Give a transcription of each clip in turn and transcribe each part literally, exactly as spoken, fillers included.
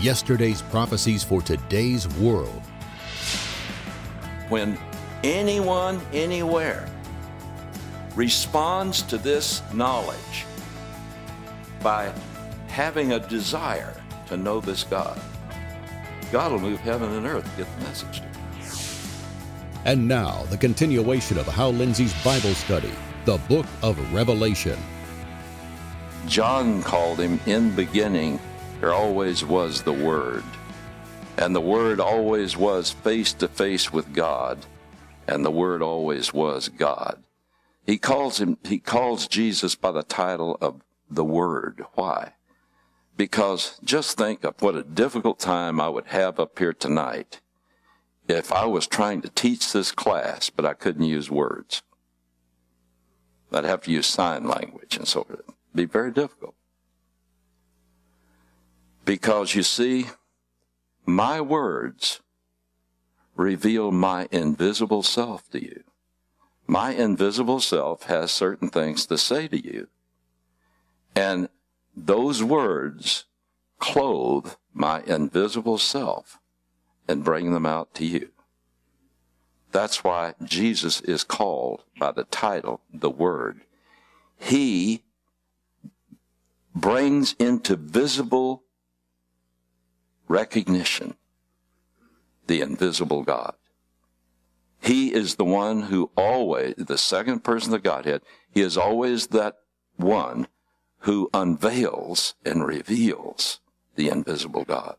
yesterday's prophecies for today's world. When anyone, anywhere, responds to this knowledge by having a desire to know this God, God will move heaven and earth to get the message to them. And now, the continuation of Hal Lindsey's Bible study, the book of Revelation. John called him, in beginning, there always was the Word. And the Word always was face to face with God. And the Word always was God. He calls him, he calls Jesus by the title of the Word. Why? Because just think of what a difficult time I would have up here tonight if I was trying to teach this class, but I couldn't use words. I'd have to use sign language and so forth. It'd be very difficult. Because you see, my words reveal my invisible self to you. My invisible self has certain things to say to you. And those words clothe my invisible self and bring them out to you. That's why Jesus is called by the title, the Word. He brings into visible recognition the invisible God. He is the one who always, the second person of the Godhead, he is always that one who unveils and reveals the invisible God.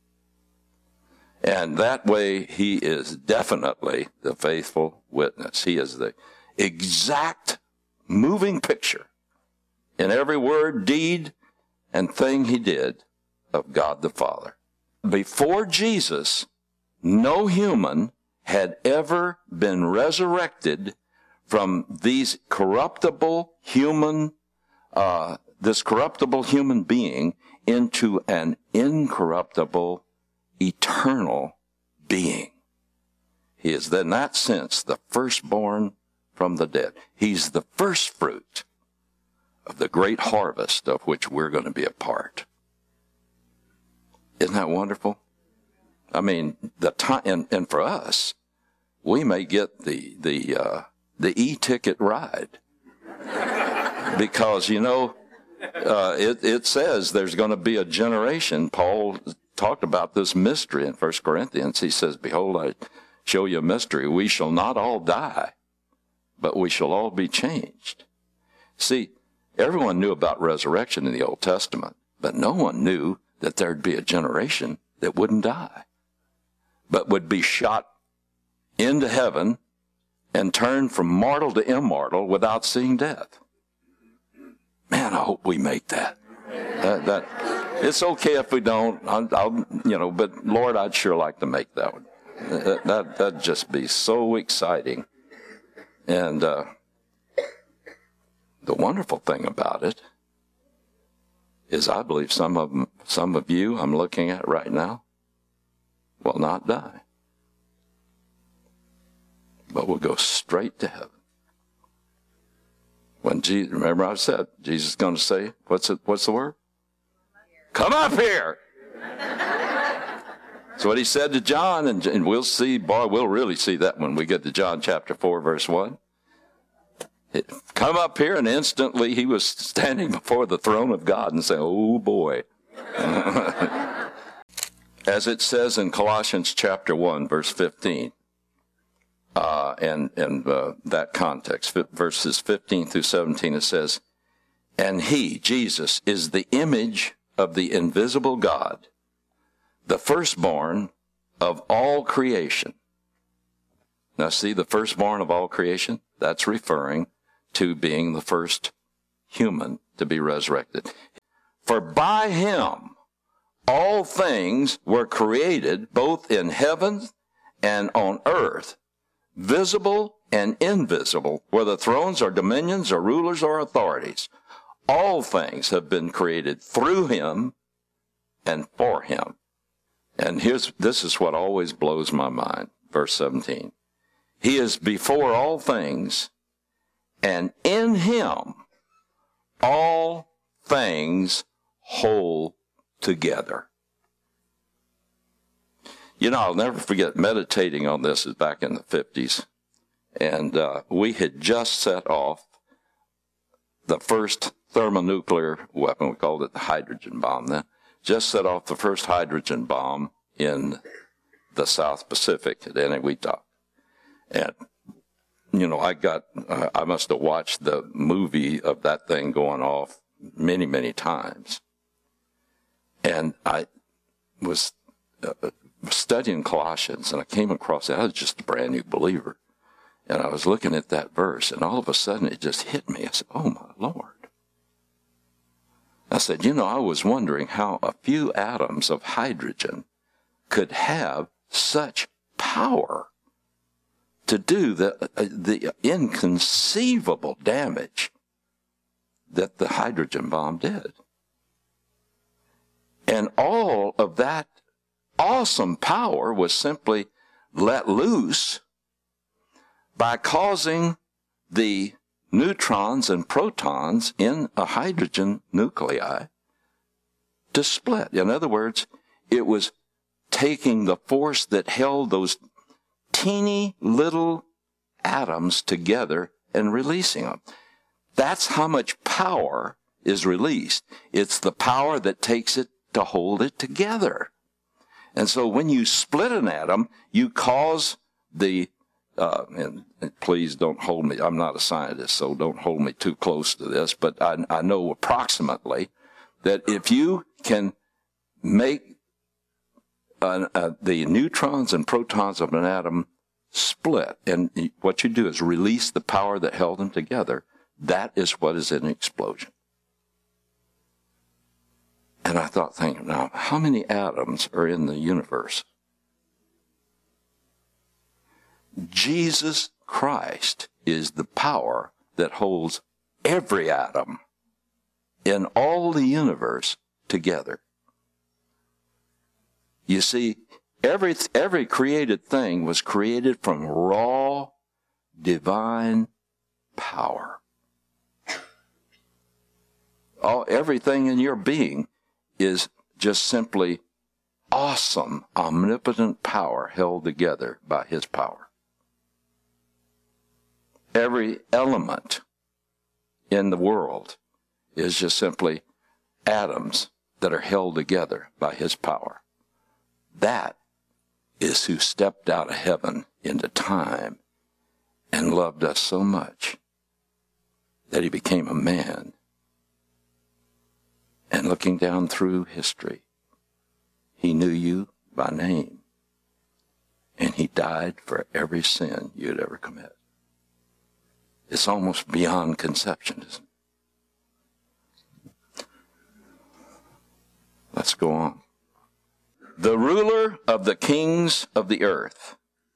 And that way, he is definitely the faithful witness. He is the exact moving picture in every word, deed, and thing he did of God the Father. Before Jesus, no human had ever been resurrected from these corruptible human, uh, this corruptible human being into an incorruptible, eternal being. He is, in that sense, the firstborn from the dead. He's the first fruit of the great harvest of which we're going to be a part. Isn't that wonderful? I mean, the time, and, and for us, we may get the the uh, the e-ticket ride because you know uh, it it says there's going to be a generation. Paul talked about this mystery in First Corinthians. He says, "Behold, I show you a mystery. We shall not all die, but we shall all be changed." See, everyone knew about resurrection in the Old Testament, but no one knew that there'd be a generation that wouldn't die, but would be shot into heaven and turn from mortal to immortal without seeing death. Man, I hope we make that. That, that it's okay if we don't. I'll, I'll, you know, but Lord, I'd sure like to make that one. That, that that'd just be so exciting. And uh, the wonderful thing about it is, I believe some of them, some of you I'm looking at right now will not die, but will go straight to heaven. When Jesus, remember I said, Jesus is going to say, what's it, what's the word? Come up here. That's what he said to John, and, and we'll see, boy, we'll really see that when we get to John chapter four, verse one. It, come up here, and instantly he was standing before the throne of God and saying, oh boy. As it says in Colossians chapter one, verse fifteen, uh, and, and uh, that context, verses fifteen through seventeen, it says, and he, Jesus, is the image of the invisible God, the firstborn of all creation. Now see, the firstborn of all creation, that's referring to being the first human to be resurrected. For by him all things were created, both in heaven and on earth, visible and invisible, whether thrones or dominions or rulers or authorities. All things have been created through him and for him. And here's, this is what always blows my mind. Verse seventeen. He is before all things, and in him all things hold together. You know, I'll never forget meditating on this is back in the fifties. And uh, we had just set off the first thermonuclear weapon. We called it the hydrogen bomb then. Just set off the first hydrogen bomb in the South Pacific at Eniwetok. And, you know, I got, uh, I must have watched the movie of that thing going off many, many times. And I was uh, studying Colossians, and I came across it. I was just a brand new believer. And I was looking at that verse, and all of a sudden it just hit me. I said, oh, my Lord. I said, you know, I was wondering how a few atoms of hydrogen could have such power to do the, uh, the inconceivable damage that the hydrogen bomb did. And all of that awesome power was simply let loose by causing the neutrons and protons in a hydrogen nuclei to split. In other words, it was taking the force that held those teeny little atoms together and releasing them. That's how much power is released. It's the power that takes it to hold it together. And so when you split an atom, you cause the, uh, and, and please don't hold me, I'm not a scientist, so don't hold me too close to this, but I, I know approximately that if you can make Uh, uh, the neutrons and protons of an atom split, and what you do is release the power that held them together. That is what is an explosion. And I thought, thinking, now, how many atoms are in the universe? Jesus Christ is the power that holds every atom in all the universe together. You see, every, every created thing was created from raw, divine power. All, everything in your being is just simply awesome, omnipotent power held together by His power. Every element in the world is just simply atoms that are held together by His power. That is who stepped out of heaven into time and loved us so much that He became a man. And looking down through history, He knew you by name, and He died for every sin you'd ever commit. It's almost beyond conception, isn't it? Let's go on. The ruler of the kings of the earth.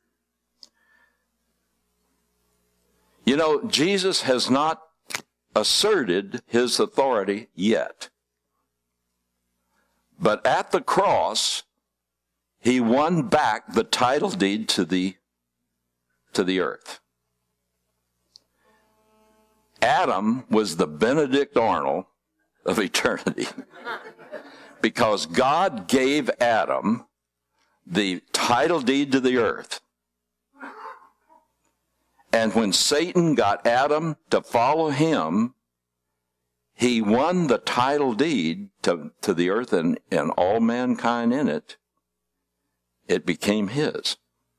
You know, Jesus has not asserted His authority yet. But at the cross, He won back the title deed to the, to the earth. Adam was the Benedict Arnold of eternity. Because God gave Adam the title deed to the earth. And when Satan got Adam to follow him, he won the title deed to, to the earth and, and all mankind in it. It became his.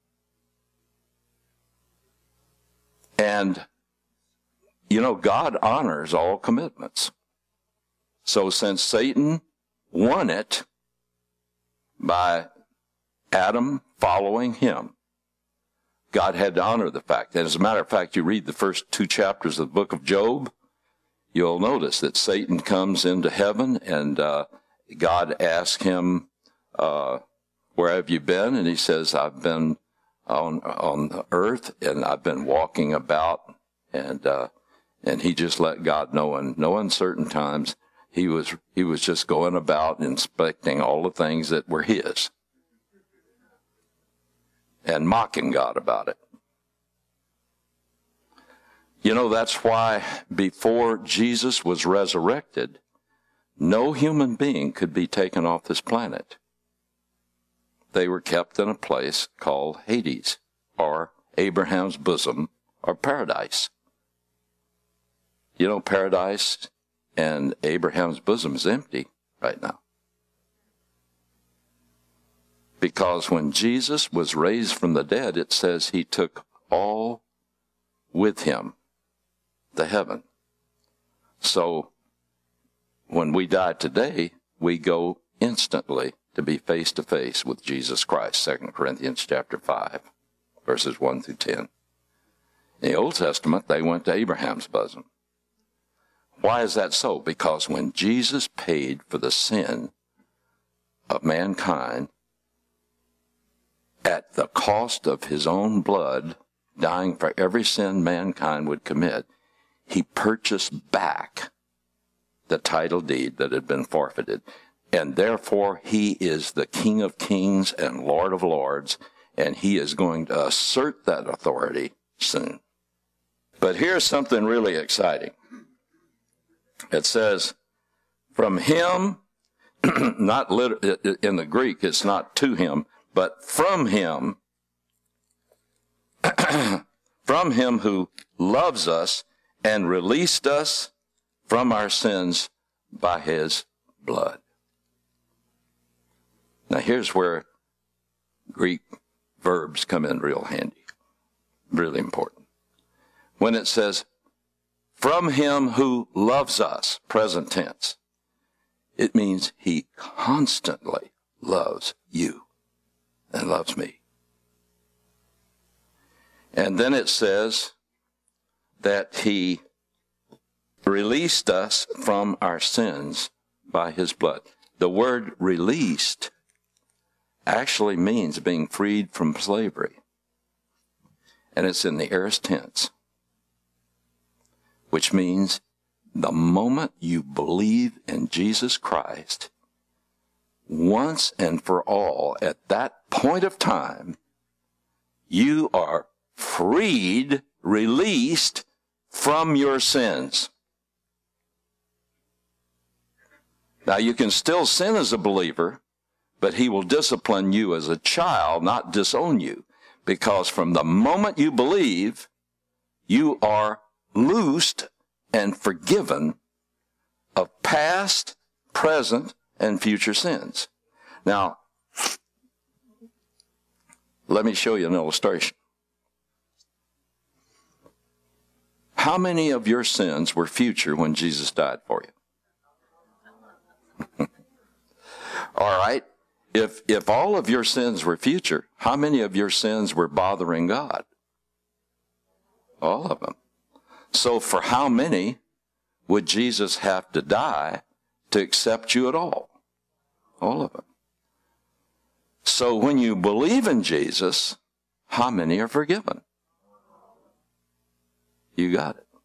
And, you know, God honors all commitments. So since Satan won it by Adam following him, God had to honor the fact. And as a matter of fact, you read the first two chapters of the book of Job, you'll notice that Satan comes into heaven and uh, God asks him, uh, where have you been? And he says, I've been on on the earth and I've been walking about. And uh, and he just let God know in no uncertain times, He was he was just going about inspecting all the things that were his and mocking God about it. You know, that's why before Jesus was resurrected, no human being could be taken off this planet. they were kept in a place called Hades, or Abraham's bosom, or paradise. You know, paradise and Abraham's bosom is empty right now. Because when Jesus was raised from the dead, it says he took all with him, the heaven. So when we die today, we go instantly to be face to face with Jesus Christ. Second Corinthians chapter five, verses one through ten. In the Old Testament, they went to Abraham's bosom. Why is that so? Because when Jesus paid for the sin of mankind at the cost of his own blood, dying for every sin mankind would commit, he purchased back the title deed that had been forfeited. And therefore, he is the King of Kings and Lord of Lords, and he is going to assert that authority soon. But here's something really exciting. It says, from him, not lit- in the Greek, it's not to him, but from him, from him who loves us and released us from our sins by his blood. Now here's where Greek verbs come in real handy, really important. When it says, from him who loves us, present tense, it means he constantly loves you and loves me. And then it says that he released us from our sins by his blood. The word released actually means being freed from slavery. And it's in the aorist tense, which means the moment you believe in Jesus Christ, once and for all, at that point of time, you are freed, released from your sins. Now, you can still sin as a believer, but he will discipline you as a child, not disown you. Because from the moment you believe, you are loosed and forgiven of past, present, and future sins. Now, let me show you an illustration. How many of your sins were future when Jesus died for you? All right. If, if all of your sins were future, how many of your sins were bothering God? All of them. So for how many would Jesus have to die to accept you at all? All of them. So when you believe in Jesus, how many are forgiven? You got it.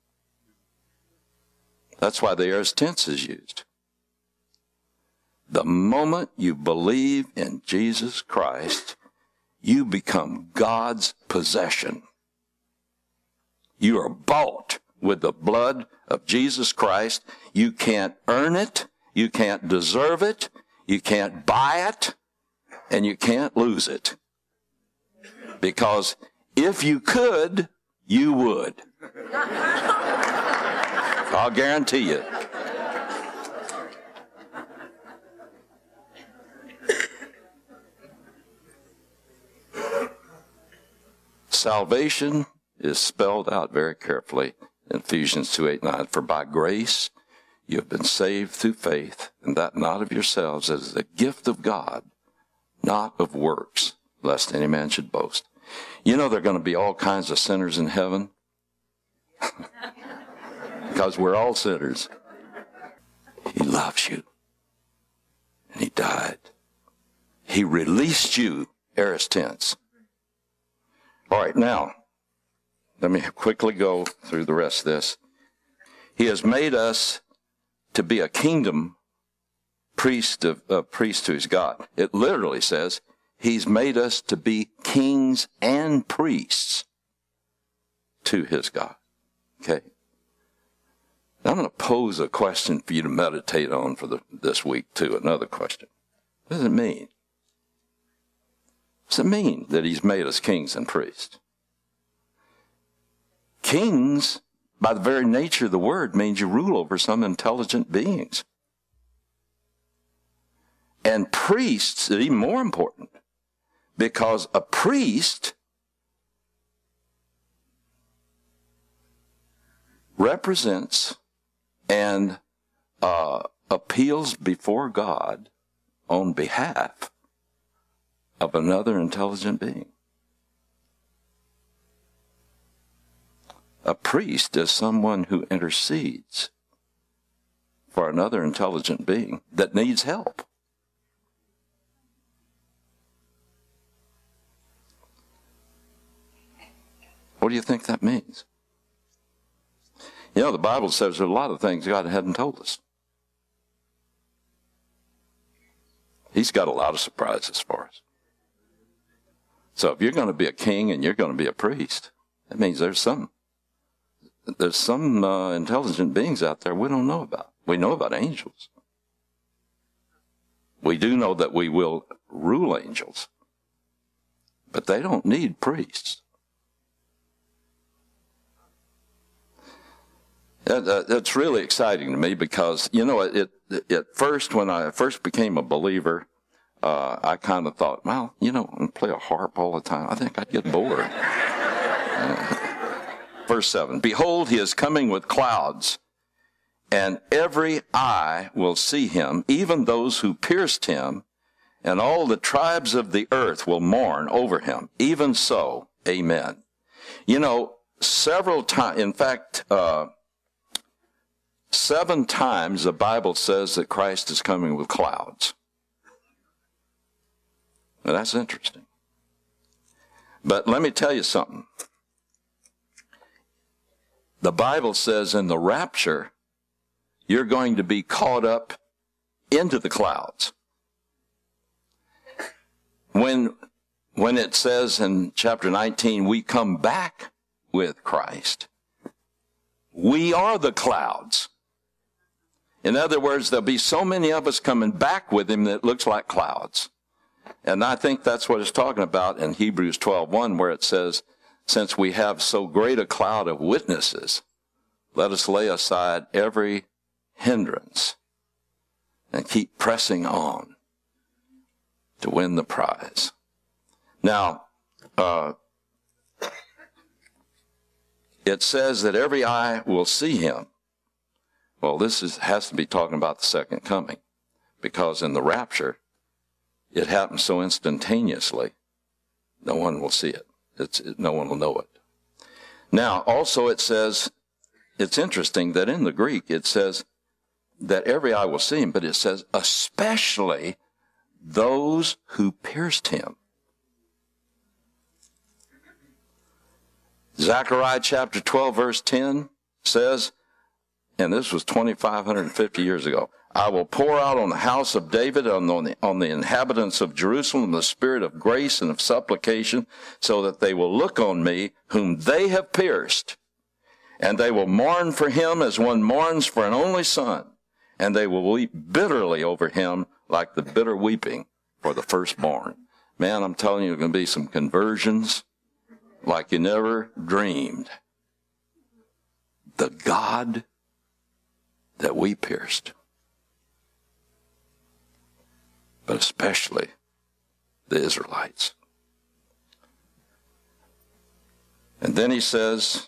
That's why the aorist tense is used. The moment you believe in Jesus Christ, you become God's possession. You are bought with the blood of Jesus Christ. You can't earn it. You can't deserve it. You can't buy it. And you can't lose it. Because if you could, you would. I'll guarantee you. Salvation is spelled out very carefully in Ephesians two, eight, nine. For by grace you have been saved through faith, and that not of yourselves, as the gift of God, not of works, lest any man should boast. You know there are going to be all kinds of sinners in heaven? Because we're all sinners. He loves you. And he died. He released you, aorist tense. All right, now, let me quickly go through the rest of this. He has made us to be a kingdom priest of uh, priest to his God. It literally says he's made us to be kings and priests to his God. Okay? Now I'm going to pose a question for you to meditate on for the, this week, too. Another question. What does it mean? What does it mean that he's made us kings and priests? Kings, by the very nature of the word, means you rule over some intelligent beings. And priests is even more important, because a priest represents and uh, appeals before God on behalf of another intelligent being. A priest is someone who intercedes for another intelligent being that needs help. What do you think that means? You know, the Bible says there are a lot of things God hadn't told us. He's got a lot of surprises for us. So if you're going to be a king and you're going to be a priest, that means there's some there's some uh, intelligent beings out there we don't know about. We know about angels. We do know that we will rule angels, but they don't need priests. That, uh, that's really exciting to me because, you know, it, it, at first, when I first became a believer, uh, I kind of thought, well, you know, I play a harp all the time. I think I'd get bored. uh, verse seven, behold, he is coming with clouds, and every eye will see him, even those who pierced him, and all the tribes of the earth will mourn over him. Even so, amen. You know, several times, in fact, uh, Seven times the Bible says that Christ is coming with clouds. Now that's interesting. But let me tell you something. The Bible says in the rapture, you're going to be caught up into the clouds. When, when it says in chapter nineteen, we come back with Christ, we are the clouds. In other words, there'll be so many of us coming back with him that it looks like clouds. And I think that's what it's talking about in Hebrews twelve one, where it says, since we have so great a cloud of witnesses, let us lay aside every hindrance and keep pressing on to win the prize. Now, uh, it says that every eye will see him. Well, this is, has to be talking about the second coming, because in the rapture, it happens so instantaneously, no one will see it. It's, it, no one will know it. Now, also it says, it's interesting that in the Greek, it says that every eye will see him, but it says especially those who pierced him. Zechariah chapter twelve, verse ten says, and this was twenty-five fifty years ago, I will pour out on the house of David, on the, on the inhabitants of Jerusalem, the spirit of grace and of supplication, so that they will look on me, whom they have pierced, and they will mourn for him as one mourns for an only son, and they will weep bitterly over him like the bitter weeping for the firstborn. Man, I'm telling you, there are going to be some conversions like you never dreamed. The God that we pierced, but especially the Israelites. And then he says,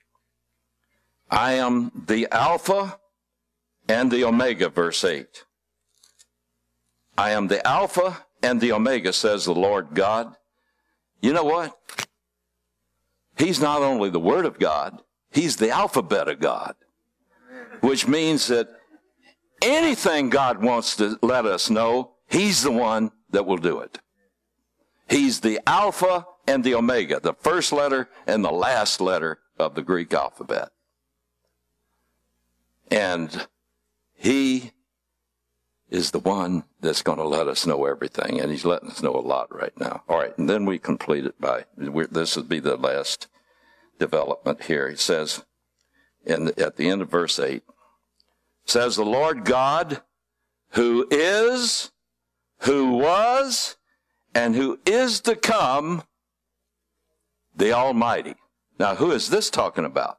I am the Alpha and the Omega, verse eight. I am the Alpha and the Omega, says the Lord God. You know what? He's not only the Word of God, he's the alphabet of God, which means that anything God wants to let us know, he's the one that will do it. He's the Alpha and the Omega, the first letter and the last letter of the Greek alphabet. And he is the one that's going to let us know everything, and he's letting us know a lot right now. All right, and then we complete it by, this would be the last development here. He says, in, at the end of verse eight, says the Lord God, who is, who was, and who is to come, the Almighty. Now, who is this talking about?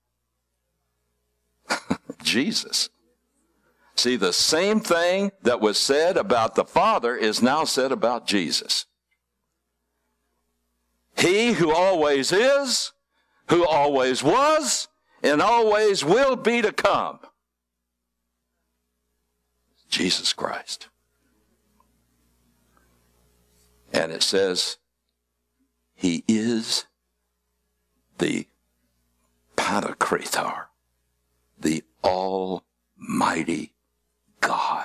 Jesus. See, the same thing that was said about the Father is now said about Jesus. He who always is, who always was, and always will be to come. Jesus Christ. And it says, he is the Pantocrator, the Almighty God.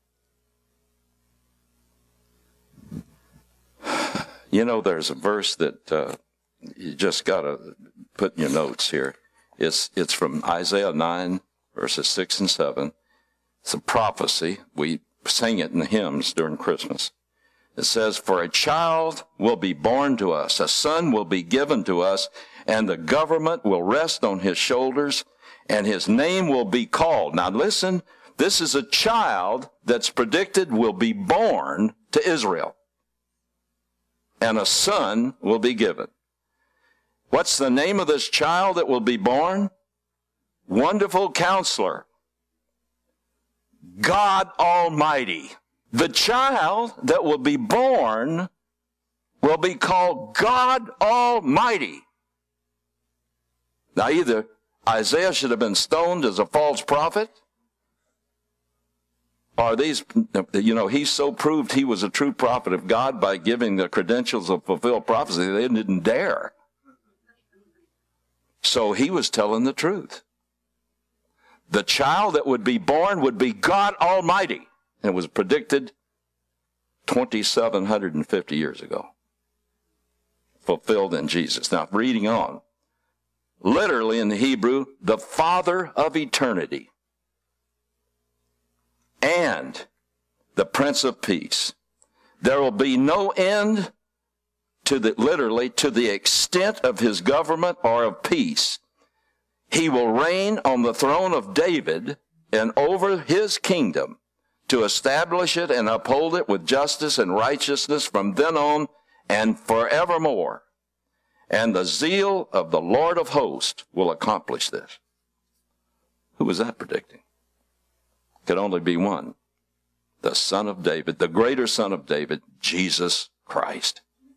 You know, there's a verse that uh, you just got to put in your notes here. It's, it's from Isaiah nine, verses six and seven. It's a prophecy. We sing it in the hymns during Christmas. It says, for a child will be born to us, a son will be given to us, and the government will rest on his shoulders, and his name will be called. Now listen, this is a child that's predicted will be born to Israel. And a son will be given. What's the name of this child that will be born? Wonderful Counselor. God Almighty. The child that will be born will be called God Almighty. Now either Isaiah should have been stoned as a false prophet, or these, you know, he so proved he was a true prophet of God by giving the credentials of fulfilled prophecy, they didn't dare. So he was telling the truth. The child that would be born would be God Almighty. And it was predicted two thousand seven hundred fifty years ago. Fulfilled in Jesus. Now, reading on. Literally in the Hebrew, the Father of eternity. And the Prince of Peace. There will be no end to the, literally, to the extent of his government or of peace. He will reign on the throne of David and over his kingdom, to establish it and uphold it with justice and righteousness from then on and forevermore. And the zeal of the Lord of hosts will accomplish this. Who was that predicting? Could only be one. The Son of David, the greater Son of David, Jesus Christ.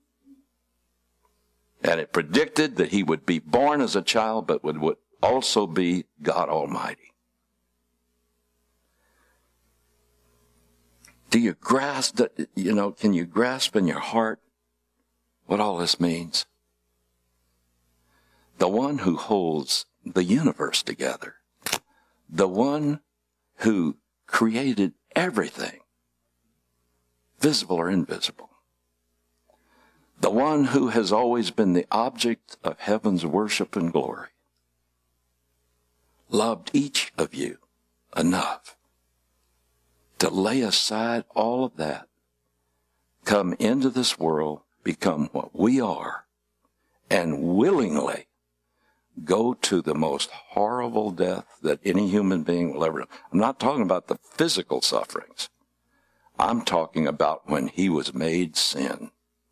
And it predicted that he would be born as a child, but would, would also be God Almighty. Do you grasp that, you know, can you grasp in your heart what all this means? The one who holds the universe together, the one who created everything, visible or invisible, the one who has always been the object of heaven's worship and glory, loved each of you enough to lay aside all of that, come into this world, become what we are, and willingly go to the most horrible death that any human being will ever know. I'm not talking about the physical sufferings. I'm talking about when he was made sin.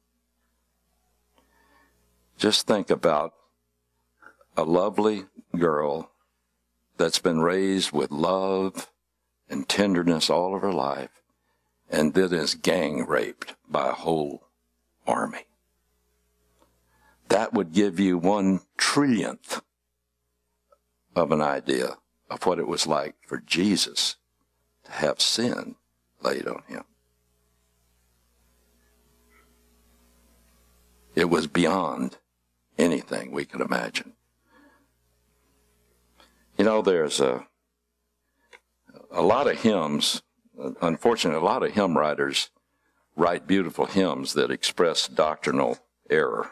Just think about a lovely girl that's been raised with love and tenderness all of her life, and then is gang raped by a whole army. That would give you one trillionth of an idea of what it was like for Jesus to have sin laid on him. It was beyond anything we could imagine. You know, there's a a lot of hymns, unfortunately, a lot of hymn writers write beautiful hymns that express doctrinal error.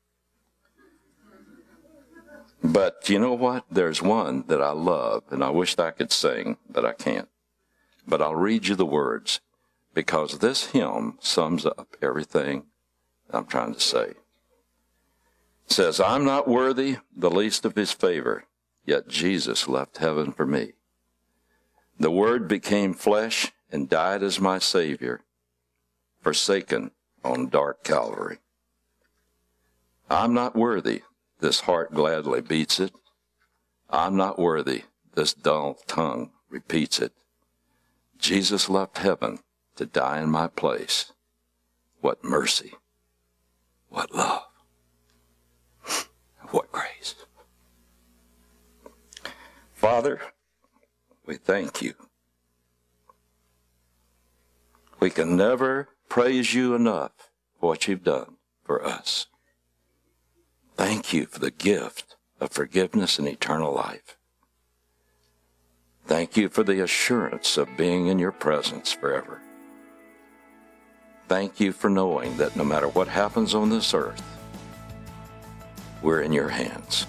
But you know what? There's one that I love, and I wished I could sing, but I can't. But I'll read you the words, because this hymn sums up everything I'm trying to say. It says, I'm not worthy the least of his favor, yet Jesus left heaven for me. The Word became flesh and died as my Savior, forsaken on dark Calvary. I'm not worthy, this heart gladly beats it. I'm not worthy, this dull tongue repeats it. Jesus left heaven to die in my place. What mercy, what love, what grace. Father, we thank you. We can never praise you enough for what you've done for us. Thank you for the gift of forgiveness and eternal life. Thank you for the assurance of being in your presence forever. Thank you for knowing that no matter what happens on this earth, we're in your hands.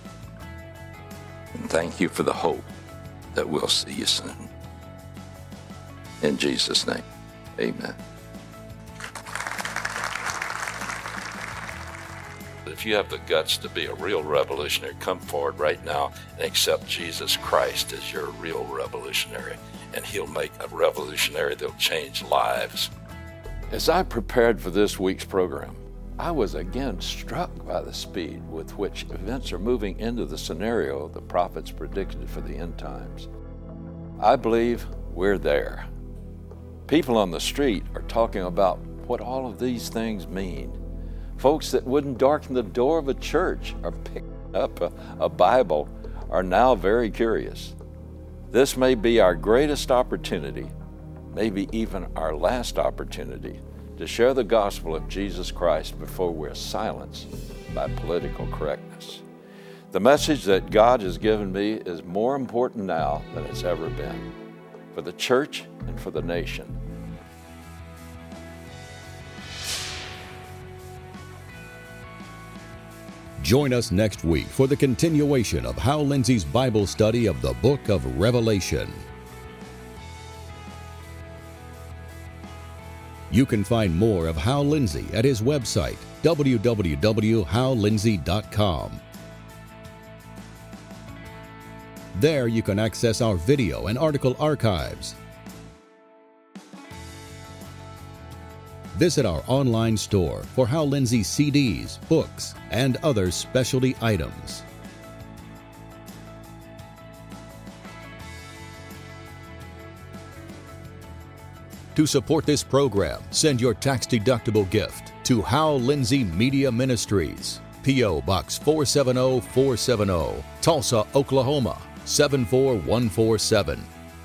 And thank you for the hope that we'll see you soon. In Jesus' name, amen. If you have the guts to be a real revolutionary, come forward right now and accept Jesus Christ as your real revolutionary, and he'll make a revolutionary that'll change lives. As I prepared for this week's program, I was again struck by the speed with which events are moving into the scenario the prophets predicted for the end times. I believe we're there. People on the street are talking about what all of these things mean. Folks that wouldn't darken the door of a church or pick up a, a Bible are now very curious. This may be our greatest opportunity, maybe even our last opportunity, to share the gospel of Jesus Christ before we're silenced by political correctness. The message that God has given me is more important now than it's ever been, for the church and for the nation. Join us next week for the continuation of Hal Lindsey's Bible study of the book of Revelation. You can find more of Hal Lindsey at his website, w w w dot hal lindsey dot com. There you can access our video and article archives. Visit our online store for Hal Lindsey C Ds, books, and other specialty items. To support this program, send your tax-deductible gift to Hal Lindsey Media Ministries, P O Box four seven zero four seven zero, Tulsa, Oklahoma seven four one four seven.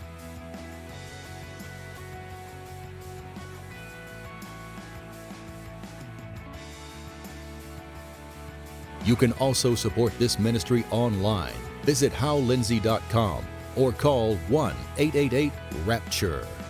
You can also support this ministry online. Visit hal lindsey dot com or call one eight eight eight RAPTURE.